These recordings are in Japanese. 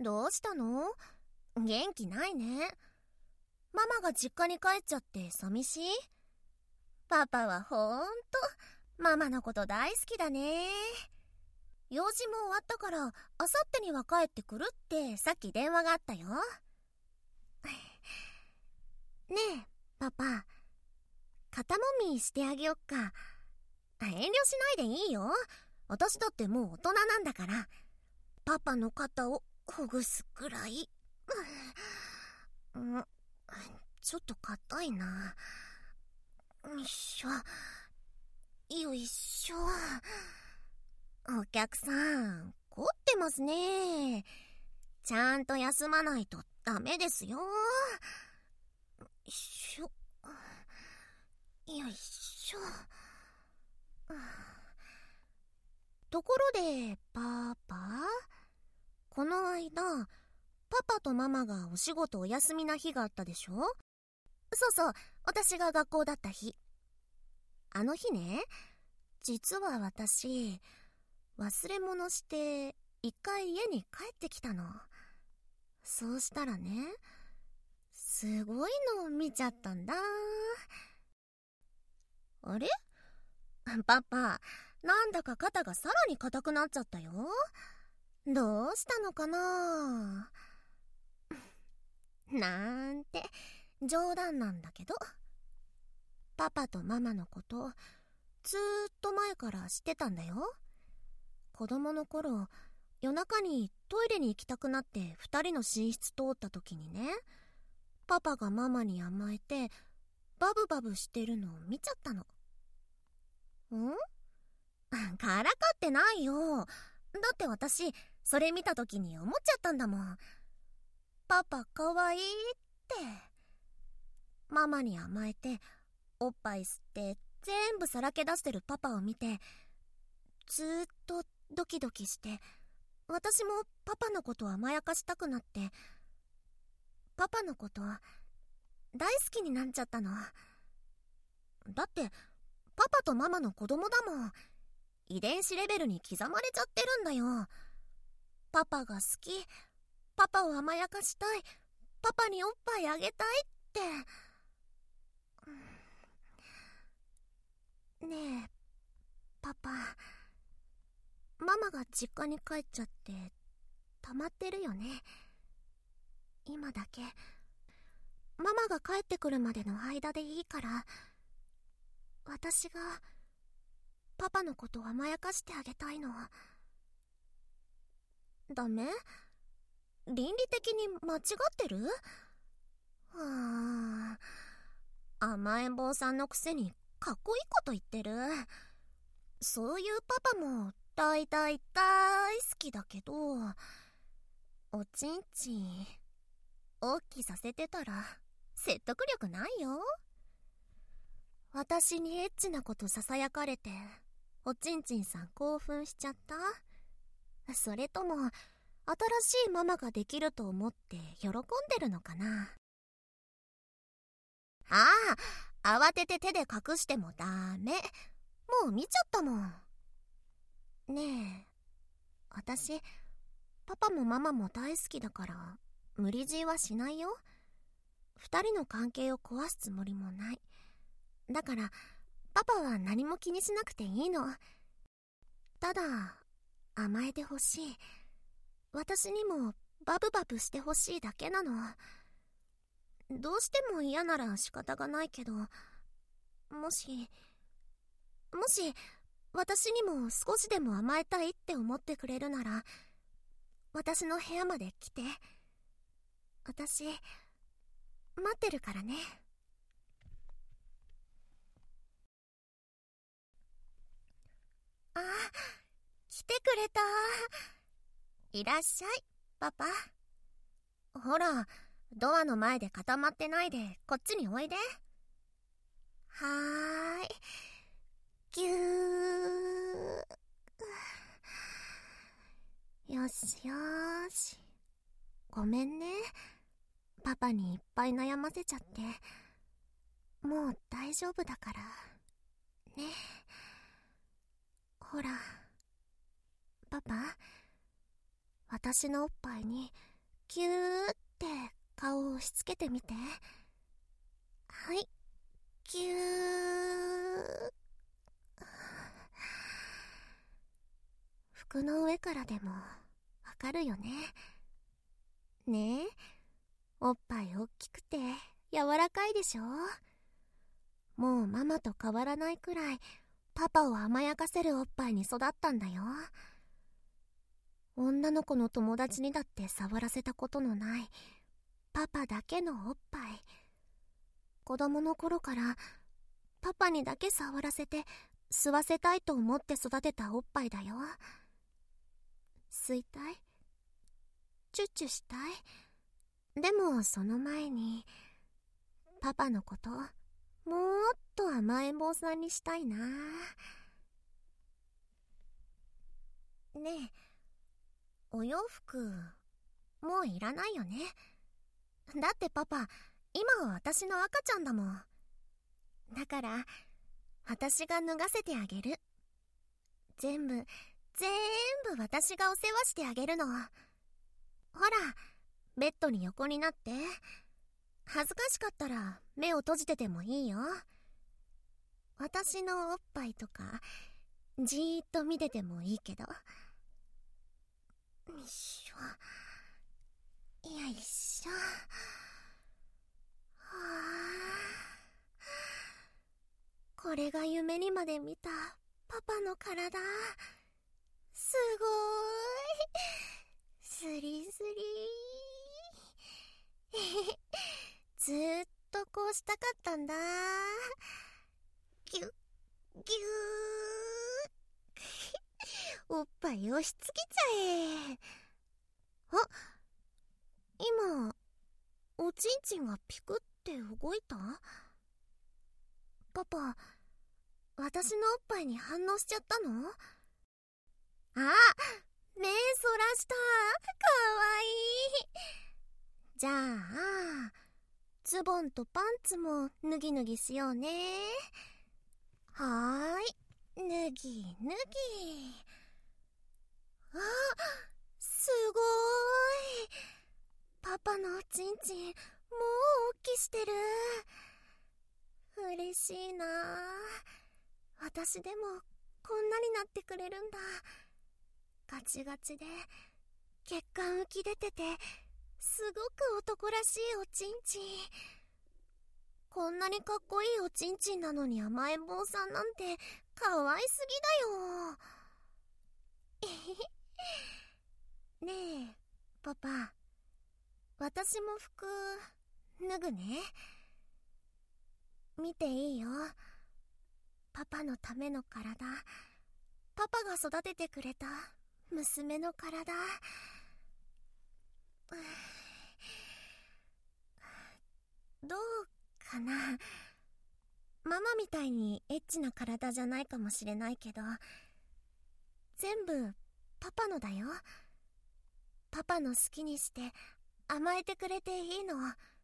どうしたの？元気ないね。ママが実家に帰っちゃって寂しい？パパはほんとママのこと大好きだね。用事も終わったからあさってには帰ってくるってさっき電話があったよ。ねえパパ、肩もみしてあげよっか。遠慮しないでいいよ。私だってもう大人なんだから。パパの肩をほぐすくらい。ちょっと硬いな。よいしょよいしょ。お客さん凝ってますね。ちゃんと休まないとダメですよ。よいしょよいしょ。ところでパパ、この間パパとママがお仕事お休みな日があったでしょ？そうそう、私が学校だった日。あの日ね、実は私忘れ物して一回家に帰ってきたの。そうしたらね、すごいのを見ちゃったんだ。あれ？パパ、なんだか肩がさらに硬くなっちゃったよ。どうしたのかな？なんて冗談なんだけど、パパとママのことずーっと前から知ってたんだよ。子供の頃、夜中にトイレに行きたくなって2人の寝室通った時にね、パパがママに甘えてバブバブしてるのを見ちゃったの。からかってないよ。だって私それ見た時に思っちゃったんだもん。パパかわいいって。ママに甘えておっぱい吸って全部さらけ出してるパパを見て、ずーっとドキドキして、私もパパのことを甘やかしたくなって、パパのこと大好きになっちゃったの。だってパパとママの子供だもん。遺伝子レベルに刻まれちゃってるんだよ。パパが好き、パパを甘やかしたい、パパにおっぱいあげたいって。ねえパパ、ママが実家に帰っちゃって溜まってるよね。今だけママが帰ってくるまでの間でいいから、私がパパのことを甘やかしてあげたいの。ダメ？倫理的に間違ってる？甘えん坊さんのくせにかっこいいこと言ってる。そういうパパも大好きだけど、おちんちん大きさせてたら説得力ないよ。私にエッチなことささやかれておちんちんさん興奮しちゃった？それとも新しいママができると思って喜んでるのかな？慌てて手で隠してもダメ。もう見ちゃったもん。ねえ、私パパもママも大好きだから無理強いはしないよ。二人の関係を壊すつもりもない。だからパパは何も気にしなくていいの。ただ甘えてほしい、私にもバブバブしてほしいだけなの。どうしても嫌なら仕方がないけど、もし私にも少しでも甘えたいって思ってくれるなら、私の部屋まで来て。私待ってるからね。来てくれた。いらっしゃいパパ。ほら、ドアの前で固まってないでこっちにおいで。はーい、ぎゅー。よしよーし。ごめんね、パパにいっぱい悩ませちゃって。もう大丈夫だからね。ほらパパ、私のおっぱいにキューって顔を押し付けてみて。はい、キュー。服の上からでもわかるよね。ねえ、おっぱい大きくて柔らかいでしょ。もうママと変わらないくらいパパを甘やかせるおっぱいに育ったんだよ。女の子の友達にだって触らせたことのないパパだけのおっぱい。子供の頃からパパにだけ触らせて吸わせたいと思って育てたおっぱいだよ。吸いたい？チュッチュしたい？でもその前にパパのこともっと甘えん坊さんにしたいな。ねえ、お洋服もういらないよね。だってパパ今は私の赤ちゃんだもん。だから私が脱がせてあげる。全部私がお世話してあげるの。ほら、ベッドに横になって。恥ずかしかったら目を閉じててもいいよ。私のおっぱいとかじーっと見ててもいいけど。よいしょ、よいしょ。はあ、これが夢にまで見たパパの体。すごーい。スリスリー。ずーっとこうしたかったんだ。ギュッギュー。おっぱい押し付けちゃえ。あ、今おちんちんがピクって動いた？パパ、私のおっぱいに反応しちゃったの？あ、目そらした。かわいい。じゃあズボンとパンツも脱ぎ脱ぎしようね。はーい、脱ぎ脱ぎ。あ、すごーい。パパのおちんちんもう大きしてる。嬉しいな。私でもこんなになってくれるんだ。ガチガチで血管浮き出ててすごく男らしいおちんちん。こんなにかっこいいおちんちんなのに甘えん坊さんなんてかわいすぎだよ。ねえパパ、私も服脱ぐね。見ていいよ。パパのための体、パパが育ててくれた娘の体。どうかな。ママみたいにエッチな体じゃないかもしれないけど、全部パパのだよ。パパの好きにして甘えてくれていいの。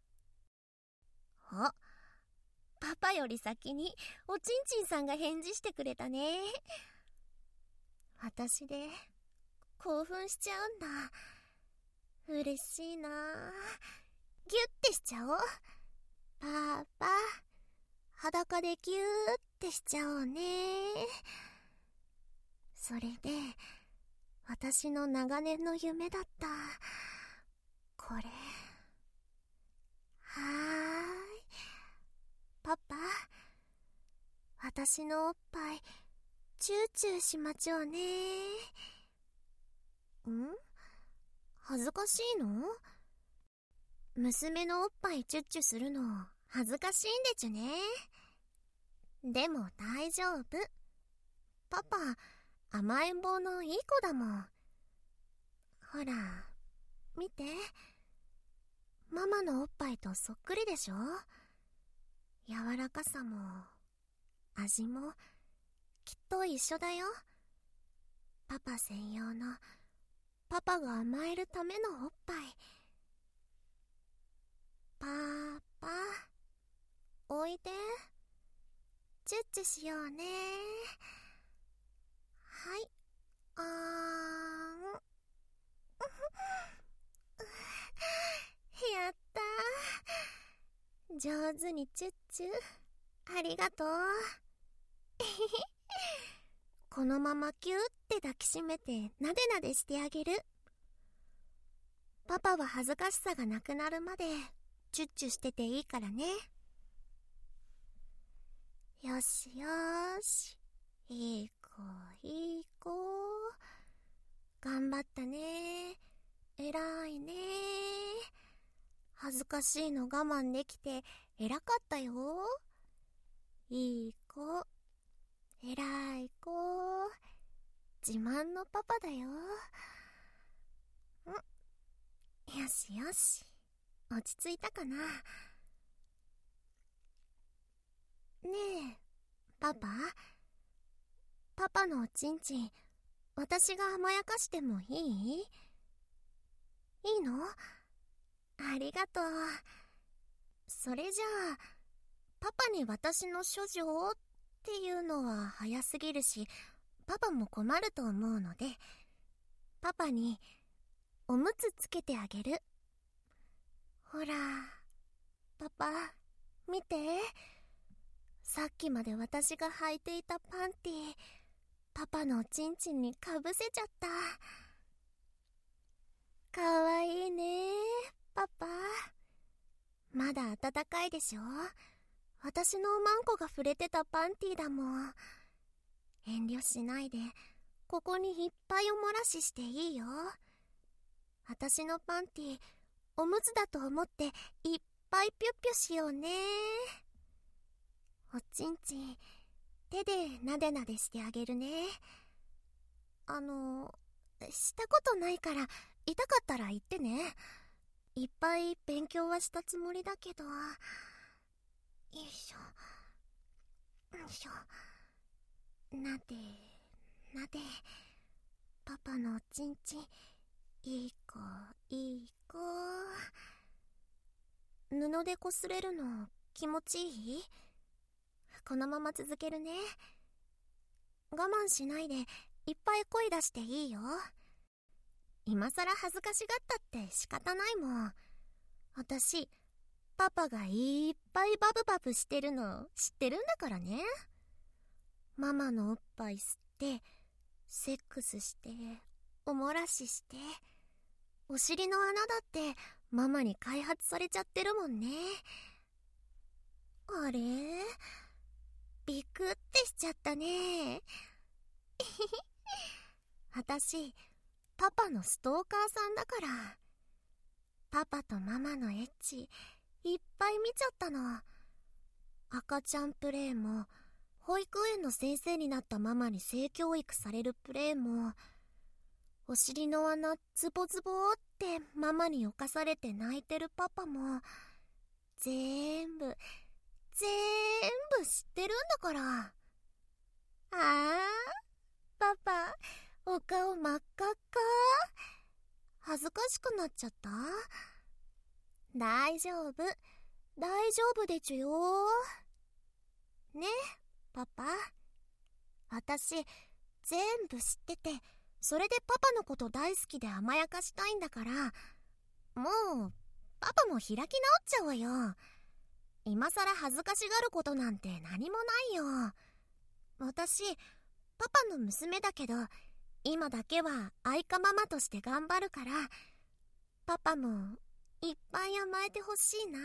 お、パパより先におちんちんさんが返事してくれたね。私で興奮しちゃうんだ。嬉しいな。ギュッてしちゃおう。パパ、裸でギューってしちゃおうね。それで私の長年の夢だったこれ。はーい、パパ、私のおっぱいチューチューしまちょうね。恥ずかしいの？娘のおっぱいチュッチュするの恥ずかしいんでちゅね。でも大丈夫。パパ甘えん坊のいい子だもん。ほら見て、ママのおっぱいとそっくりでしょ。柔らかさも味もきっと一緒だよ。パパ専用のパパが甘えるためのおっぱい。パパ、おいで。チュッチュしようね。はい、あーん。 上手にチュッチュ。ありがとう。このままキューって抱きしめてなでなでしてあげる。パパは恥ずかしさがなくなるまでチュッチュしてていいからね。よしよし、いい子いい子、頑張ったね、偉いね。恥ずかしいの我慢できて偉かったよ。いい子、偉い子、自慢のパパだよ。よしよし、落ち着いたかな。ねえ、パパのおちんちん、私が甘やかしてもいい？いいの？ありがとう。それじゃあ、パパに私の処女をっていうのは早すぎるし、パパも困ると思うので、パパにおむつつけてあげる。ほら、パパ、見て。さっきまで私が履いていたパンティ、パパのおちんちんにかぶせちゃった。かわいいね、パパ。まだ暖かいでしょ？私のおまんこが触れてたパンティだもん。遠慮しないで、ここにいっぱいおもらししていいよ。私のパンティ、おむつだと思っていっぱいぴゅっぴゅしようね。おちんちん、手でなでなでしてあげるね。したことないから痛かったら言ってね。いっぱい勉強はしたつもりだけど。よいしょよいしょ。なでなで、パパのおちんちん、いい子いい子。布でこすれるの気持ちいい？このまま続けるね。我慢しないでいっぱい声出していいよ。今さら恥ずかしがったって仕方ないもん。私、パパがいっぱいバブバブしてるの知ってるんだからね。ママのおっぱい吸ってセックスしておもらしして、お尻の穴だってママに開発されちゃってるもんね。あれ？ビクってしちゃったね。私、パパのストーカーさんだから。パパとママのエッチいっぱい見ちゃったの。赤ちゃんプレイも、保育園の先生になったママに性教育されるプレイも、お尻の穴ズボズボってママに侵されて泣いてるパパも、全部知ってるんだから。ああ、パパ、お顔真っ赤っか。恥ずかしくなっちゃった？大丈夫でちゅよ。ね、パパ。私、全部知ってて、それでパパのこと大好きで甘やかしたいんだから、もう、パパも開き直っちゃおうよ。今さら恥ずかしがることなんて何もないよ。私、パパの娘だけど、今だけは愛花ママとして頑張るから、パパもいっぱい甘えてほしいな。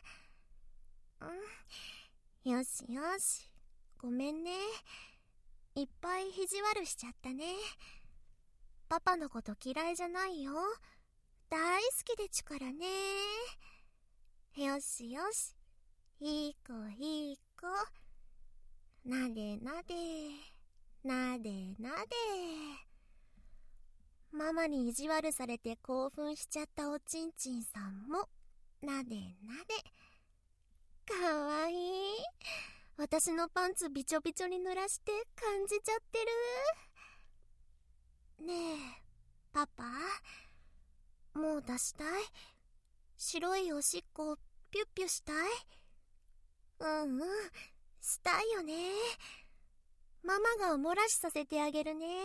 よしよし、ごめんね。いっぱい意地悪しちゃったね。パパのこと嫌いじゃないよ。大好きでちゅからね。よしよし、いい子いい子。なでなでなでなで。ママに意地悪されて興奮しちゃったおちんちんさんもなでなで。かわいい。私のパンツびちょびちょに濡らして感じちゃってる。ねえ、パパ、もう出したい？白いおしっこピュッピュしたい？したいよね。ママがおもらしさせてあげるね。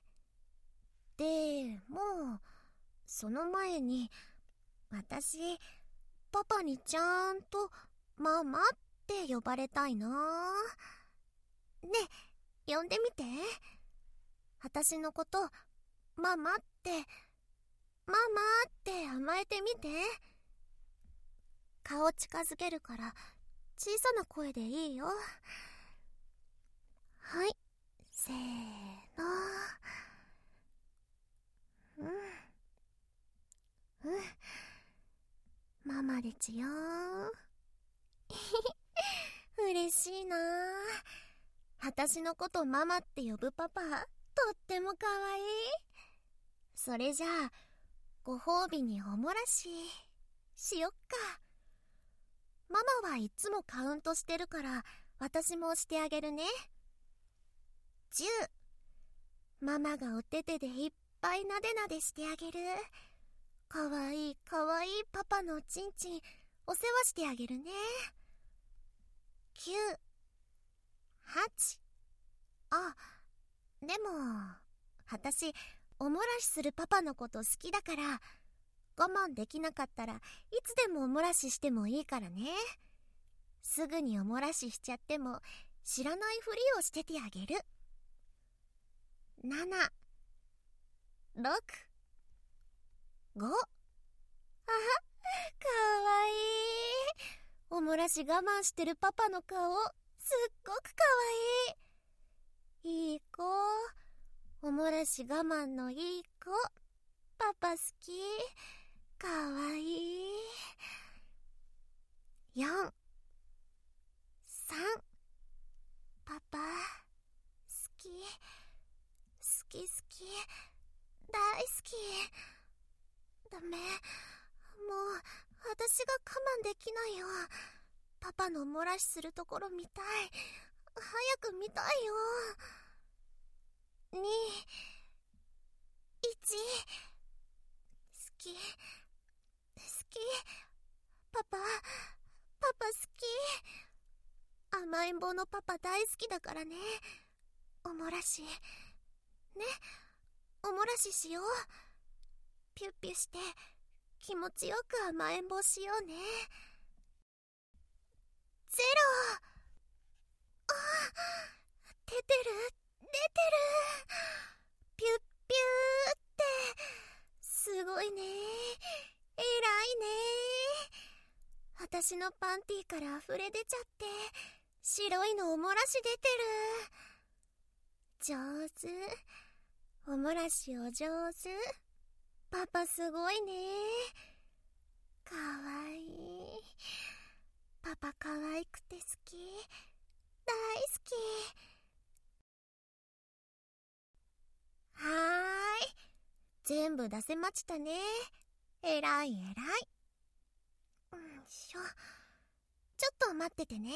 でも、その前に私、パパにちゃんとママって呼ばれたいな。ねえ、呼んでみて。私のことママって甘えてみて。顔近づけるから小さな声でいいよ。はい、せーの。ママでちよ嬉しいな。私のことママって呼ぶパパ、とってもかわいい。それじゃあご褒美におもらしよっか。ママはいつもカウントしてるから私もしてあげるね。10。ママがお手手でいっぱいなでなでしてあげる。かわいいパパのおちんちんお世話してあげるね。9、8。あ、でも私おもらしするパパのこと好きだから、我慢できなかったらいつでもおもらししてもいいからね。すぐにおもらししちゃっても知らないふりをしててあげる。7、6、5。あは、かわいい。おもらし我慢してるパパの顔、すっごくかわいい。いい子。おもらし我慢のいい子。パパ好き。かわいい。4、3。パパ好き大好き。ダメ、もう私が我慢できないよ。パパのおもらしするところ見たい。早く見たいよ。2、1。好き。パパ好き。甘えん坊のパパ大好きだからね。おもらししよう。ピュッピュして気持ちよく甘えん坊しようね。0。あ、出てる。ピュッピューって、すごいね。偉いね。私のパンティーから溢れ出ちゃって、白いのおもらし出てる。上手。おもらしお上手。パパすごいね。かわいい。パパかわいくて好き。大好き。はーい。全部出せましたね。えらい。よいしょ。ちょっと待っててね。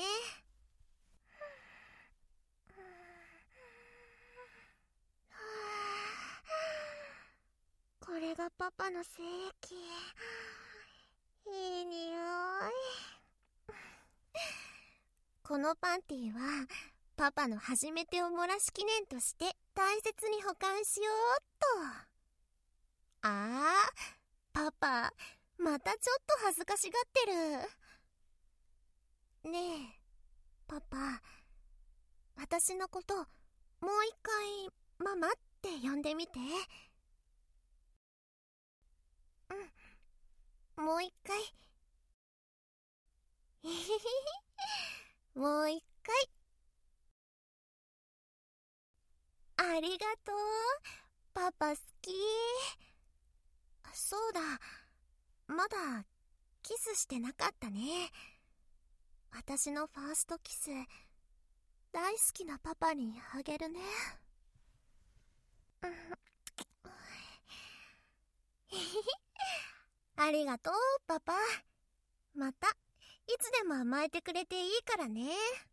これがパパの精液。いい匂い。このパンティはパパの初めておもらし記念として大切に保管しようっと。パパまたちょっと恥ずかしがってる。ねえパパ、私のこともう一回ママって呼んでみて。もう一回。もう一回。ありがとう。パパ好き。そうだ、まだキスしてなかったね。私のファーストキス、大好きなパパにあげるね。ありがとうパパ。またいつでも甘えてくれていいからね。